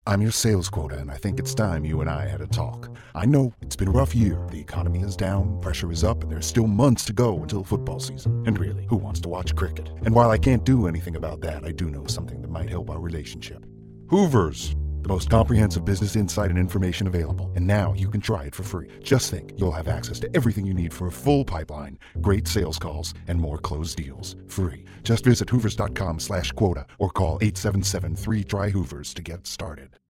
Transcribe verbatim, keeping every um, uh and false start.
I'm your sales quota, and I think it's time you and I had a talk. I know it's been a rough year. The economy is down, pressure is up, and there's still months to go until football season. And really, who wants to watch cricket? And while I can't do anything about that, I do know something that might help our relationship. Hoovers, the most comprehensive business insight and information available. And now you can try it for free. Just think, you'll have access to everything you need for a full pipeline, great sales calls, and more closed deals. Free. Just visit hoovers.com slash quota or call eight seven seven three try Hoovers to get started.